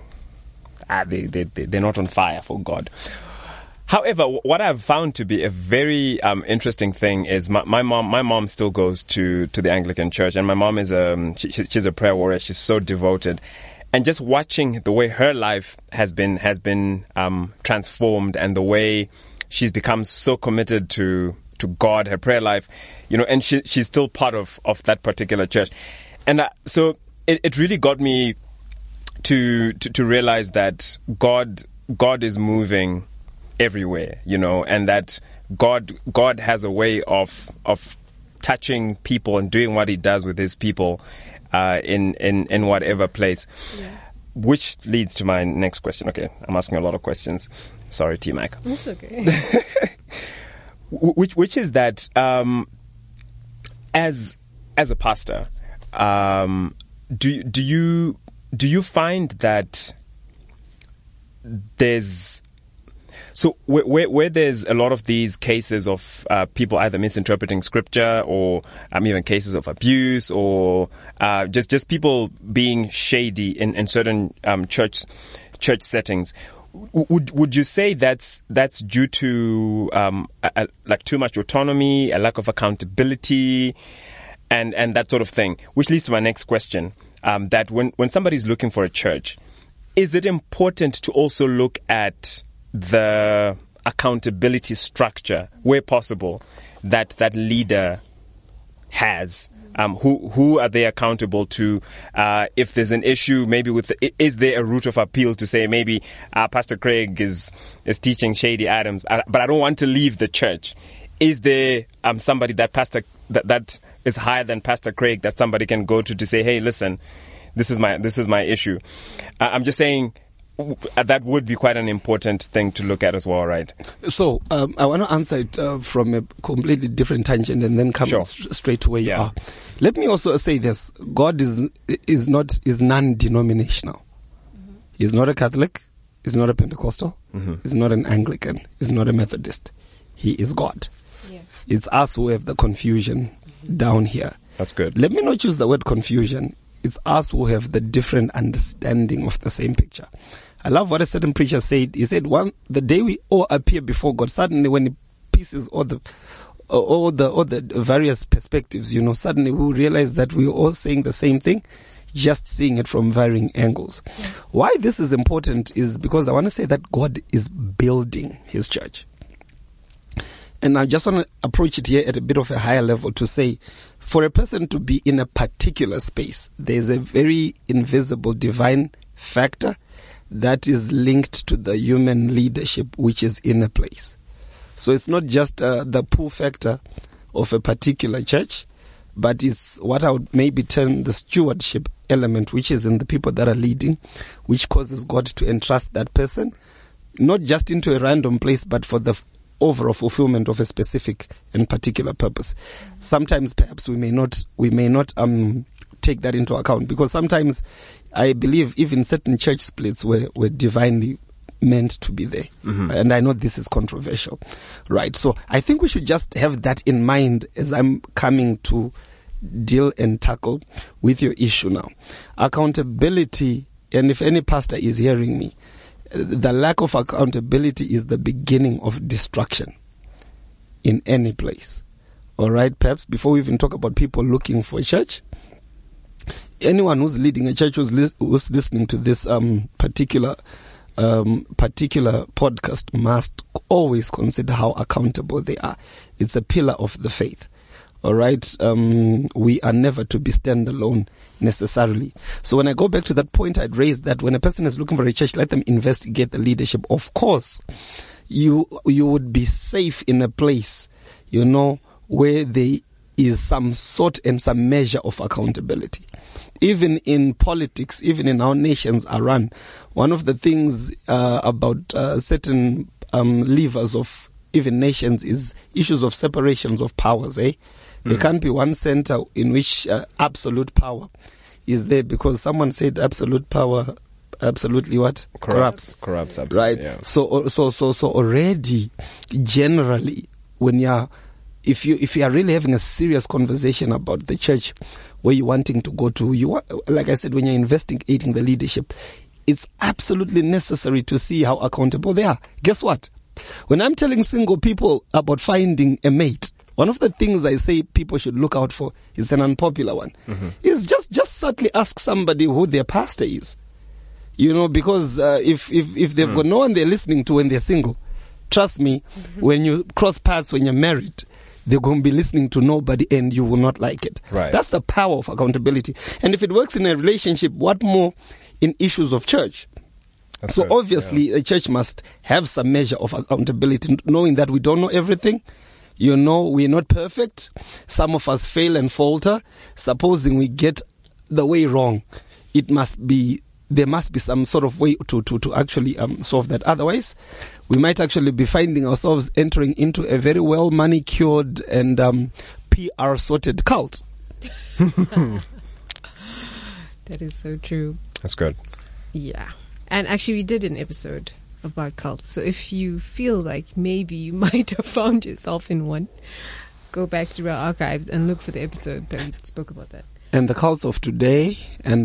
not on fire for God. However, what I've found to be a very interesting thing is my mom still goes to the Anglican church, and my mom is she's a prayer warrior. She's so devoted. And just watching the way her life has been transformed, and the way she's become so committed to God, her prayer life, and she's still part of that particular church. And so it really got me to realize that God is moving everywhere, and that God has a way of touching people and doing what He does with His people. In whatever place, which leads to my next question. Okay, I'm asking a lot of questions. Sorry, T-Mac. That's okay. which is that as a pastor, do you find that there's where there's a lot of these cases of people either misinterpreting scripture, or even cases of abuse, or just people being shady in certain church settings, would you say that's due to like too much autonomy, a lack of accountability, and that sort of thing? Which leads to my next question: that when somebody's looking for a church, is it important to also look at the accountability structure, where possible, that leader has? Who are they accountable to? If there's an issue, maybe is there a route of appeal to say maybe Pastor Craig is teaching Shady Adams, but I don't want to leave the church? Is there somebody that is higher than Pastor Craig that somebody can go to say, hey, listen, this is my issue? I'm just saying. That would be quite an important thing to look at as well, right? So I want to answer it from a completely different tangent and then come straight to where you are. Let me also say this: God is non-denominational. He's not a Catholic. He's not a Pentecostal. He's not an Anglican. He's not a Methodist. He is God. Yeah. It's us who have the confusion down here. That's good. Let me not use the word confusion. It's us who have the different understanding of the same picture. I love what a certain preacher said. He said, the day we all appear before God, suddenly when he pieces all the various perspectives, suddenly we'll realize that we're all saying the same thing, just seeing it from varying angles. Yeah. Why this is important is because I want to say that God is building His church. And I just want to approach it here at a bit of a higher level to say, for a person to be in a particular space, there's a very invisible divine factor that is linked to the human leadership which is in a place. So it's not just the pull factor of a particular church, but it's what I would maybe term the stewardship element, which is in the people that are leading, which causes God to entrust that person, not just into a random place, but for the overall fulfillment of a specific and particular purpose. Sometimes perhaps we may not take that into account, because sometimes I believe even certain church splits were divinely meant to be there. And I know this is controversial, right? So I think we should just have that in mind as I'm coming to deal and tackle with your issue now. Accountability, and if any pastor is hearing me, the lack of accountability is the beginning of destruction in any place. All right, perhaps before we even talk about people looking for a church, anyone who's leading a church who's listening to this particular podcast must always consider how accountable they are. It's a pillar of the faith. All right. We are never to be standalone necessarily. So when I go back to that point, I'd raised that when a person is looking for a church, let them investigate the leadership. Of course, you would be safe in a place, where there is some sort and some measure of accountability. Even in politics, even in how nations are run, one of the things about certain levers of even nations is issues of separations of powers. There can't be one center in which absolute power is there, because someone said absolute power absolutely what? Corrupts, absolutely, right? Yeah. So already, generally, if you are really having a serious conversation about the church where you're wanting to go to, like I said, when you're investigating the leadership, it's absolutely necessary to see how accountable they are. Guess what? When I'm telling single people about finding a mate, one of the things I say people should look out for is an unpopular one. Is just subtly ask somebody who their pastor is. Because if they've got no one they're listening to when they're single, trust me, when you cross paths when you're married, they're going to be listening to nobody and you will not like it. Right. That's the power of accountability. And if it works in a relationship, what more in issues of church? That's so good. obviously a church must have some measure of accountability, knowing that we don't know everything. We're not perfect. Some of us fail and falter. Supposing we get the way wrong, there must be some sort of way to actually solve that. Otherwise, we might actually be finding ourselves entering into a very well manicured and PR sorted cult. That is so true. That's good. Yeah. And actually, we did an episode about cults. So if you feel like maybe you might have found yourself in one, go back through our archives and look for the episode that we spoke about that. And the cults of today,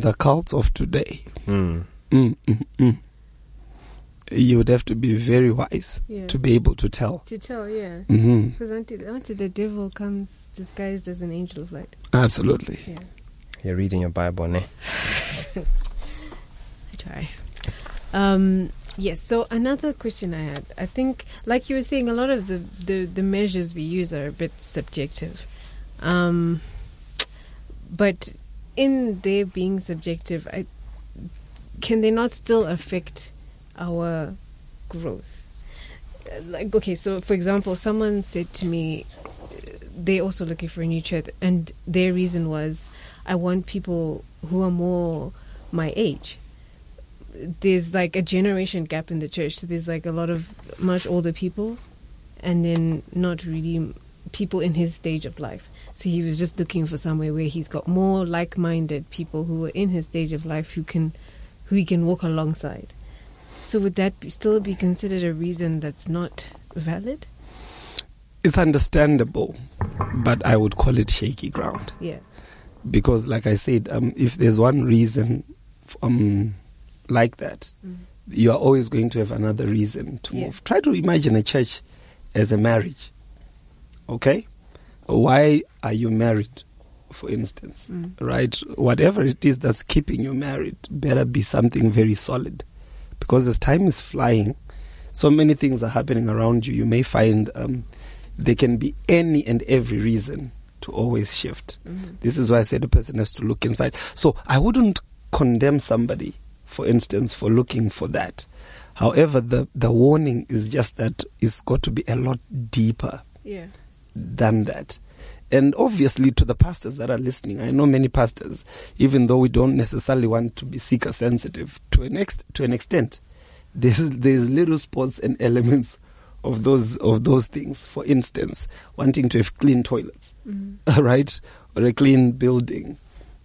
you would have to be very wise to be able to tell. Yeah. Because until the devil comes disguised as an angel of light. Absolutely. Yeah. You're reading your Bible, ne? I try. Yes, so another question I had. I think, like you were saying, a lot of the measures we use are a bit subjective. But in their being subjective, can they not still affect our growth? Like, okay, so for example, someone said to me, they're also looking for a new church, and their reason was, I want people who are more my age. There's like a generation gap in the church, so there's like a lot of much older people, and then not really people in his stage of life. So he was just looking for somewhere where he's got more like-minded people who are in his stage of life who he can walk alongside. So would that still be considered a reason that's not valid? It's understandable, but I would call it shaky ground. Yeah. Because like I said, if there's one reason like that, you are always going to have another reason to move. Try to imagine a church as a marriage. Okay? Why are you married, for instance? Right? Whatever it is that's keeping you married better be something very solid. Because as time is flying, so many things are happening around you. You may find there can be any and every reason to always shift. This is why I said a person has to look inside. So I wouldn't condemn somebody, for instance, for looking for that. However, the warning is just that it's got to be a lot deeper than that. And obviously to the pastors that are listening, I know many pastors, even though we don't necessarily want to be seeker sensitive, to an extent, there's little spots and elements of those things. For instance, wanting to have clean toilets, right? Or a clean building,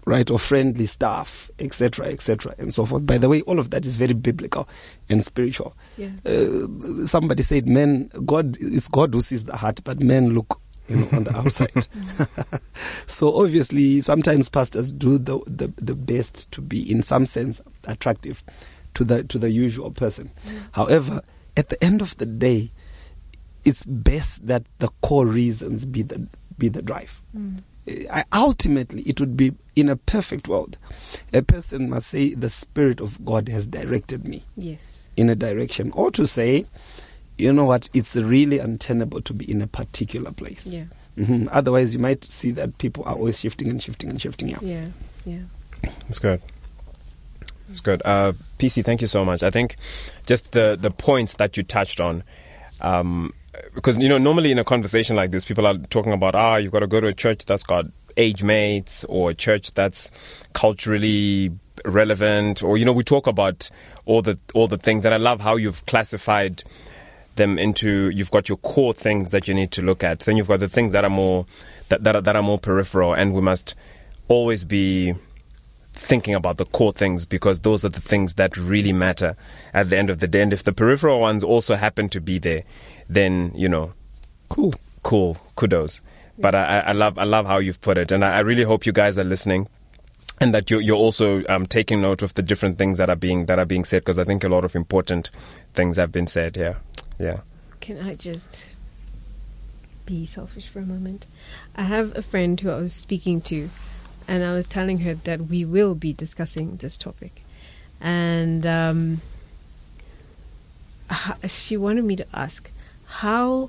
right, or friendly staff, etc., and so forth. By the way, all of that is very biblical and spiritual. Yeah. Somebody said, God who sees the heart, but men look, on the outside. So obviously, sometimes pastors do the best to be, in some sense, attractive to the usual person. However, at the end of the day, it's best that the core reasons be the drive. Ultimately, it would be, in a perfect world, a person must say, the Spirit of God has directed me in a direction, or to say, you know what, it's really untenable to be in a particular place. Yeah. Otherwise, you might see that people are always shifting and shifting and shifting. Yeah. That's good. That's good. PC, thank you so much. I think just the points that you touched on, because, normally in a conversation like this, people are talking about, you've got to go to a church that's got age mates, or a church that's culturally relevant, or, we talk about all the things. And I love how you've classified them into, you've got your core things that you need to look at. Then you've got the things that are more, that are more peripheral, and we must always be thinking about the core things, because those are the things that really matter at the end of the day. And if the peripheral ones also happen to be there, then, cool, kudos. But I love how you've put it, and I really hope you guys are listening, and that you're also taking note of the different things that are being said, because I think a lot of important things have been said here. Yeah. Can I just be selfish for a moment? I have a friend who I was speaking to, and I was telling her that we will be discussing this topic, and she wanted me to ask, how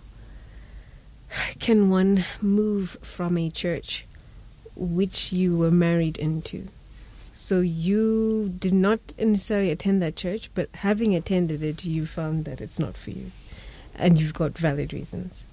can one move from a church which you were married into? So you did not necessarily attend that church, but having attended it, you found that it's not for you, and you've got valid reasons.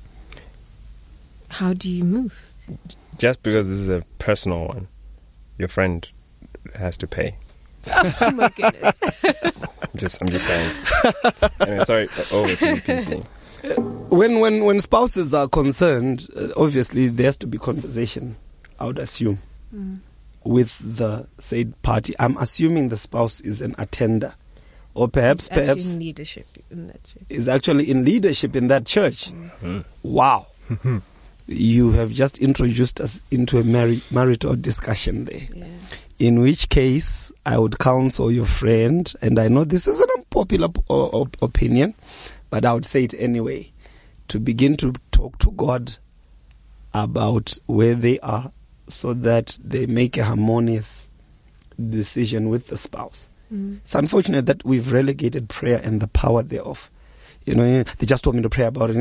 How do you move? Just because this is a personal one, your friend has to pay. Oh my goodness. I'm just saying. Anyway, sorry, over to you, PC. When spouses are concerned, obviously there has to be conversation, I would assume, with the said party. I'm assuming the spouse is an attender, or perhaps in leadership in that church. Is actually in leadership in that church. Wow. You have just introduced us into a marital discussion there. Yeah. In which case, I would counsel your friend, and I know this is an unpopular opinion, but I would say it anyway, to begin to talk to God about where they are, so that they make a harmonious decision with the spouse. It's unfortunate that we've relegated prayer and the power thereof. They just told me to pray about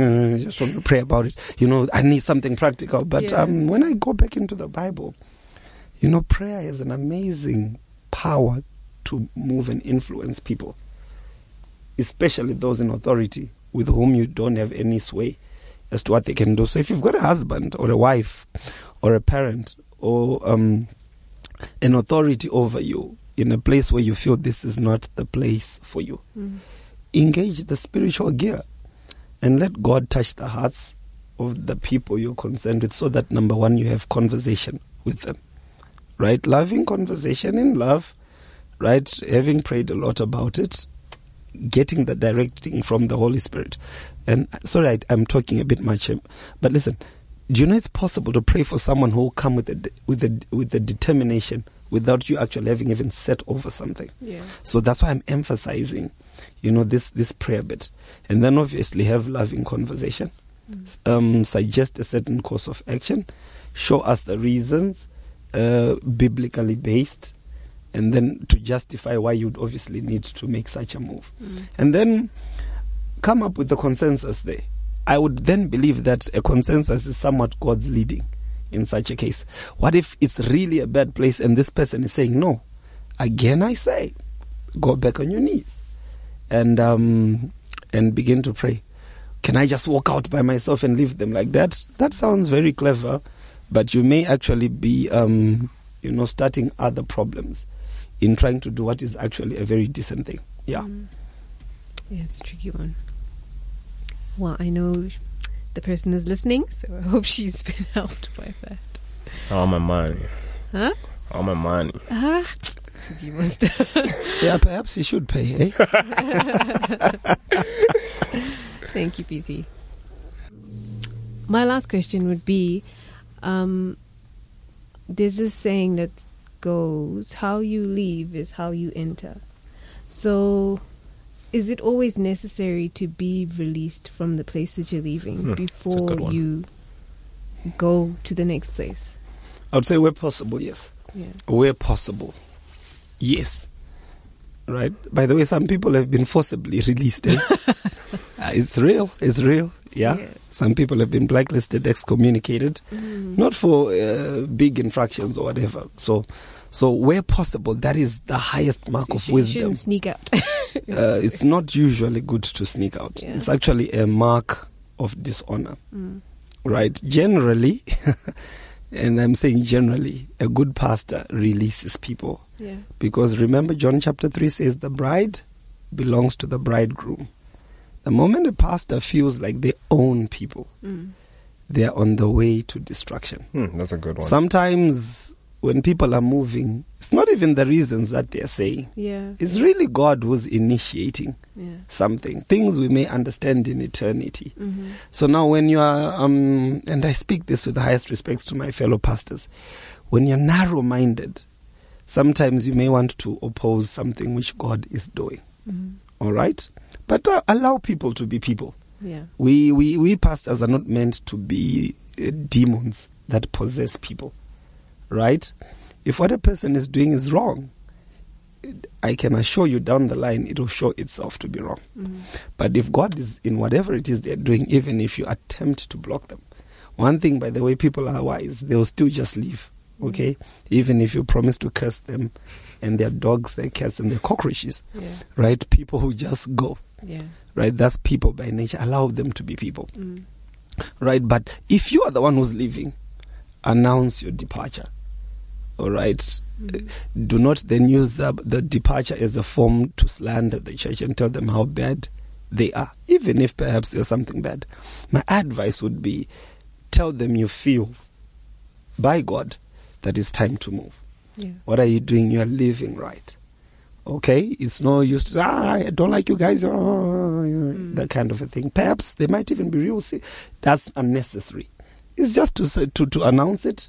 it. I need something practical. But when I go back into the Bible, prayer has an amazing power to move and influence people, especially those in authority with whom you don't have any sway as to what they can do. So if you've got a husband or a wife or a parent or an authority over you in a place where you feel this is not the place for you, engage the spiritual gear and let God touch the hearts of the people you're concerned with, so that, number one, you have conversation with them, right? Loving conversation in love, right? Having prayed a lot about it, getting the directing from the Holy Spirit. And sorry, I'm talking a bit much, but listen, do you know it's possible to pray for someone who will come with a determination without you actually having even set over something? Yeah. So that's why I'm emphasizing, this prayer bit. And then obviously have loving conversation. Suggest a certain course of action. Show us the reasons, biblically based, and then to justify why you'd obviously need to make such a move. And then come up with the consensus there. I would then believe that a consensus is somewhat God's leading in such a case. What if it's really a bad place and this person is saying no? Again, I say, go back on your knees and begin to pray. Can I just walk out by myself and leave them like that? That sounds very clever, but you may actually be, starting other problems in trying to do what is actually a very decent thing. Yeah. Yeah, it's a tricky one. Well, I know the person is listening, so I hope she's been helped by that. Oh, my money. Huh? All my money. You must. Yeah, perhaps he should pay, eh? Thank you, PC. My last question would be, there's this saying that goes, how you leave is how you enter. So is it always necessary to be released from the place that you're leaving before you go to the next place? I would say where possible, yes. Yeah. Where possible, yes. Right? By the way, some people have been forcibly released. Eh? It's real. It's real. Yeah. Some people have been blacklisted, excommunicated, not for big infractions or whatever. So where possible, that is the highest mark of wisdom. You shouldn't sneak out. It's not usually good to sneak out. Yeah. It's actually a mark of dishonor. Right? Generally, and I'm saying generally, a good pastor releases people. Yeah. Because remember, John chapter 3 says the bride belongs to the bridegroom. The moment a pastor feels like they own people, they are on the way to destruction. That's a good one. Sometimes when people are moving, it's not even the reasons that they are saying. Yeah. It's really God who's initiating something. Things we may understand in eternity. So now when you are, and I speak this with the highest respects to my fellow pastors, when you're narrow-minded, sometimes you may want to oppose something which God is doing. All right? But allow people to be people. Yeah. We pastors are not meant to be demons that possess people. Right? If what a person is doing is wrong, I can assure you down the line it will show itself to be wrong. But if God is in whatever it is they're doing, even if you attempt to block them, one thing, by the way, people are wise, they will still just leave. Okay? Even if you promise to curse them and their dogs, their cats and their cockroaches. Right? People who just go. Right? That's people by nature. Allow them to be people. Right? But if you are the one who's leaving, announce your departure. All right. Do not then use the departure as a form to slander the church and tell them how bad they are, even if perhaps there's something bad. My advice would be, tell them you feel by God that it's time to move. What are you doing? You are living right. Okay? It's no use to say, I don't like you guys, that kind of a thing. Perhaps they might even be real. That's unnecessary. It's just to announce it,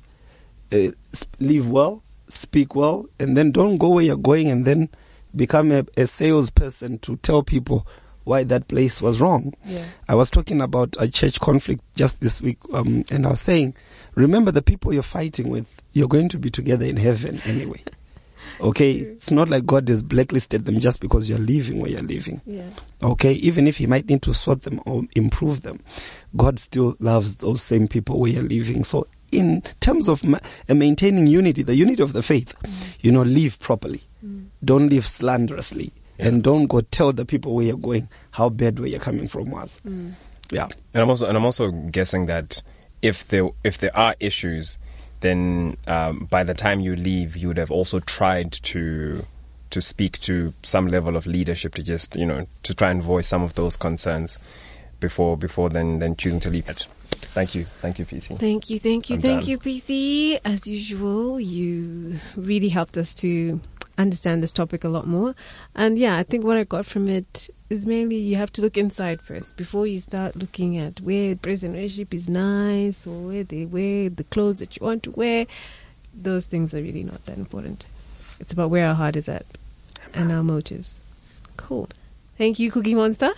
live well, speak well, and then don't go where you're going and then become a salesperson to tell people why that place was wrong. I was talking about a church conflict just this week, and I was saying, remember the people you're fighting with, you're going to be together in heaven anyway. Okay? It's not like God has blacklisted them just because you're leaving where you're living. Okay? Even if He might need to sort them or improve them, God still loves those same people where you're living. So in terms of maintaining unity, the unity of the faith, live properly. Don't live slanderously. And don't go tell the people where you're going how bad where you're coming from was. Yeah. And I'm also guessing that if there are issues, then by the time you leave, you would have also tried to speak to some level of leadership to just, to try and voice some of those concerns before then choosing to leave it. Thank you, PC. Thank you, PC. As usual, you really helped us to understand this topic a lot more. And yeah, I think what I got from it is mainly you have to look inside first before you start looking at where praise and worship is nice or where they wear the clothes that you want to wear. Those things are really not that important. It's about where our heart is at and our motives. Cool. Thank you, Cookie Monster.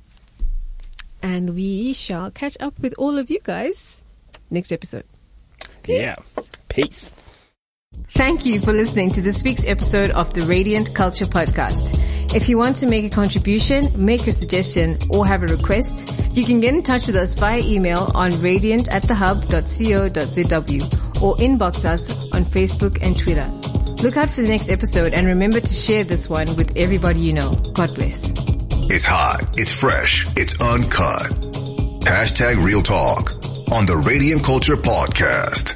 And we shall catch up with all of you guys next episode. Yeah. Peace. Thank you for listening to this week's episode of the Radiant Culture Podcast. If you want to make a contribution, make a suggestion, or have a request, you can get in touch with us via email on radiant@thehub.co.zw or inbox us on Facebook and Twitter. Look out for the next episode and remember to share this one with everybody you know. God bless. It's hot, it's fresh, it's uncut. #Real Talk on the Radiant Culture Podcast.